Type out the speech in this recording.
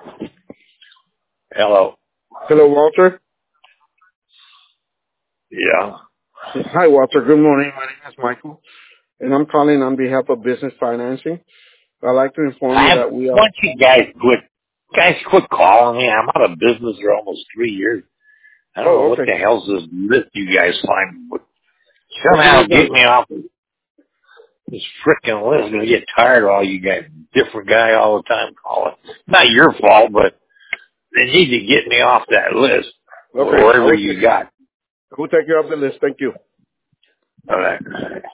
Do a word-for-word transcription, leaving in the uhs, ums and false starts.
Hello. Hello, Walter. Yeah. Hi, Walter. Good morning. My name is Michael, and I'm calling on behalf of Business Financing. I'd like to inform you I that we are... want you guys quit. Guys, quit calling me. I'm out of business for almost three years. I don't know Oh, what okay. the hell's this list you guys find. But What somehow is get that? me off of this frickin' list. I'm gonna get tired of all you guys. Different guy all the time calling. Not your fault, but they need to get me off that list. Okay, I Whatever will you take, got. I will take you off the list. Thank you. All right.